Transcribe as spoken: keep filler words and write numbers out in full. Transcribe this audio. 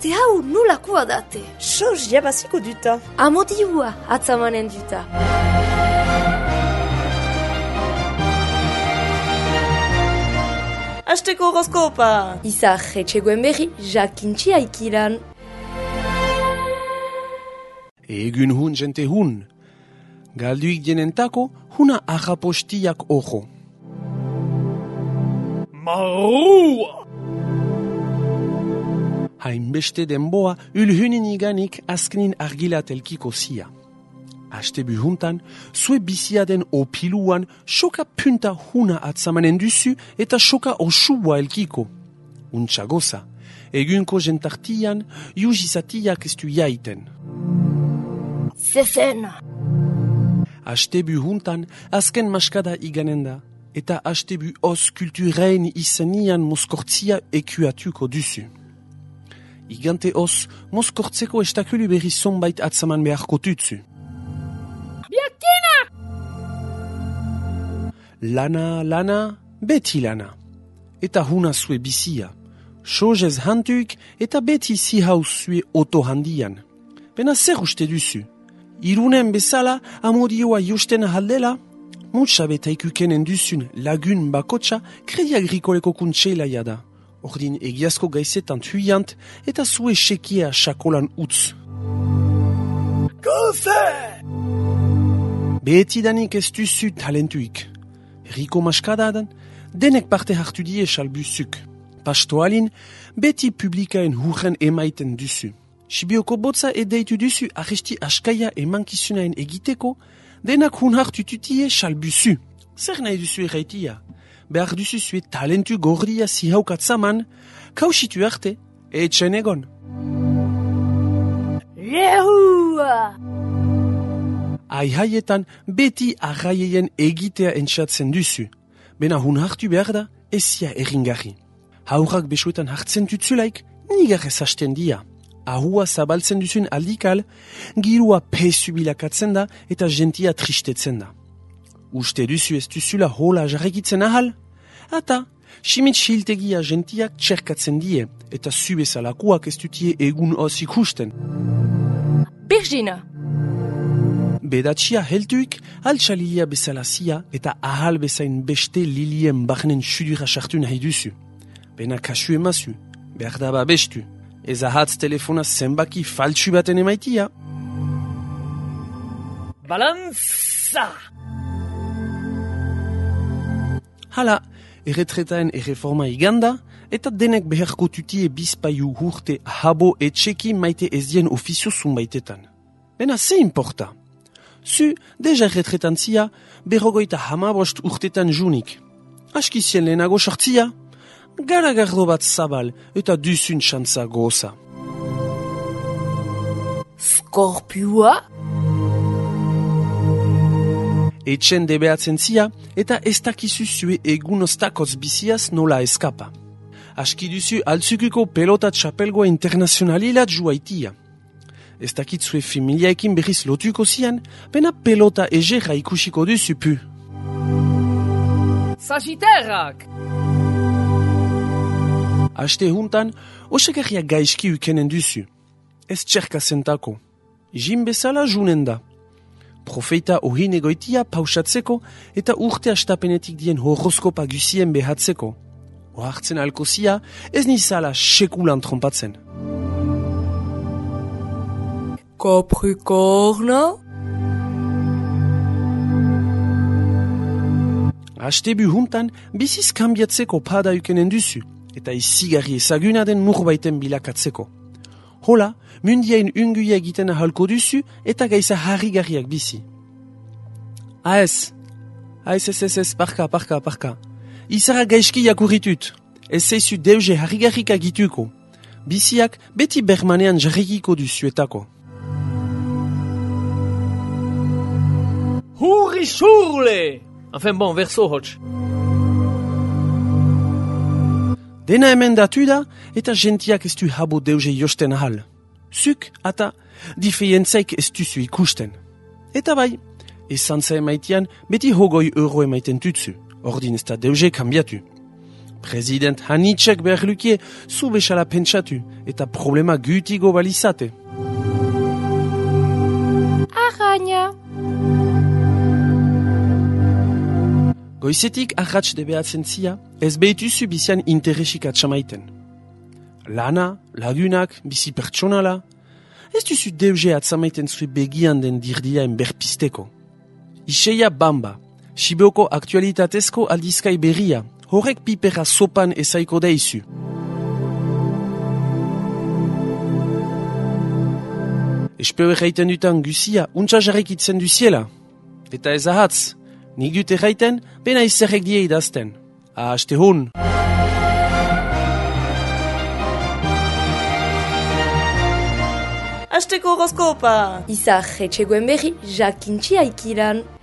Ate hau nolakoa date? Soz jabaziko duta. Amodiua atzamanen duta. Asteko horoskopa. Izar etxegoen berri, jakintxi aikiran. Egun hun jente hun. Galduik dienentako, huna arrapostiak ojo. Marua! Hainbeste denboa ulhunin iganik azkenin argilat elkiko zia. Aste buhuntan, zue bizia den opiluan soka punta huna atzamanen duzu eta soka osubua elkiko. Untsa goza, egunko jentartian, juzizatiak estu jaiten. Zezen! Aste buhuntan, azken maskada iganen da, eta aste bu os kulturein izenian moskortzia ekuatuko duzu. Igante os, moskortzeko estakulu berri zonbait atzaman beharko tutzu. Biakina! Lana, lana, beti lana. Eta huna zue bizia. Sojez hantuik eta beti zihauz zue oto handian. Bena zer uste duzu? Irunen bezala amodioa josten ahaldela? Mutsa beta ikukenen duzun lagun bakotsa kredi agrikoleko kuntxela jada. Ordin egiazko gaizetan huyant eta zue sekia sakolan utz. Goze! Behetidanik ez duzu talentuik. Riko maskadadan, denek parte hartu die salbuzuk. Pastoalin, beti publikaen hurren emaiten duzu. Sibioko botza edeitu duzu arresti askaia emankizunaen egiteko, denak hun hartu tutie salbuzu. Zer nahi duzu erraitia? Behar duzu zue talentu gordia zihaukatzaman, kausitu arte, etxen egon. Lehua! Aihaietan beti arraieien egitea entxatzen duzu. Bena hun hartu behar da, ezia erringarri. Haurak besuetan hartzen tutzulaik, nigarrez hasten dia. Ahua zabaltzen duzun aldikal, girua pesu bilakatzen da eta gentia tristetzen da. Uste duzu ez duzula hola jarrekitzen ahal? Ata, simits hiltegia gentiak txerkatzen die, eta zubezalakoak ez dutie egun os ikusten. Birgina! Bedatxia heltuik, altxalia bezalazia eta ahal bezain beste lilien barnen sudura sartu nahi duzu. Bena kasu emazu, behar daba bestu. Ez ahatz telefona zenbaki faltsu baten emaitia. Balanza! Hala, erretretaen erreforma iganda, eta denek beharko tutie bizpaiu hurte habo etxeki maite ez dien ofizio zunbaitetan. Bena ze importa? Zu, deja erretretantzia, berrogoita hamabost urtetan junik. Askizien lehenago sartzia, garagardo bat zabal eta duzun xantza goza. Skorpioa? Etxen debeatzen zia eta ez dakizu zue egun ostakoz biziaz nola eskapa. Aski duzu altzukuko pelota txapelgoa internazionalilat juaitia. Ez dakit zue familiaekin berriz lotuko zian, pena pelota egerra ikusiko duzu pu. Sagitterrak! Aste huntan, osakarria gaizki ukenen duzu. Ez txerka zentako. Jim bezala junen da. Profeita ohin egoitia pausatzeko eta urte astapenetik dien horoskopa guzien behatzeko. Ohartzen alko zia, ez nizala sekulan trompatzen. Capricorna? Aste buhuntan, biziz kambiatzeko pada ukenen duzu, eta izigarri ezaguna den nurbaiten bilakatzeko. Hola, mundiain unguia egiten ahalko duzu eta gaiza harrigarriak bizi. Aez, aez ez ez ez, parka, parka, parka. Izara gaizki jakurritut, ez zeizu deuze harrigarrika gituko. Biziak beti bermanean jarrikiko duzuetako. Hurri xurle! Enfin bon, verso hotx. Dena hemen datu da, eta gentiak ez du habo deuze josten ahal. Zuk, ata, difeientzaik ez duzu ikusten. Eta bai, esantza emaitian, beti hogoi euro emaiten tutzu. Ordin ez da deuze kambiatu. President Hanitzek behar lukie zu besala pentsatu eta problema gutigo balizate. Arraina. Goizetik arratx debeatzen zia, ez behituzu bizian interesik atxamaiten. Lana, lagunak, bizi pertsonala, ez duzu deuze atzamaiten zue begian den dirdiaen berpisteko. Iseia bamba, Sibeoko aktualitatezko aldizkai berria, horrek pipera sopan ezaiko daizu. Espeo erraiten dutan guzia, untsa jarrekitzen duziela. Eta ez ahatz, nik dut erraiten, bena izerrek die idazten. Ahaste hon! Asteko horoskopa! Izar etxegoen berri jakintxi aikilan.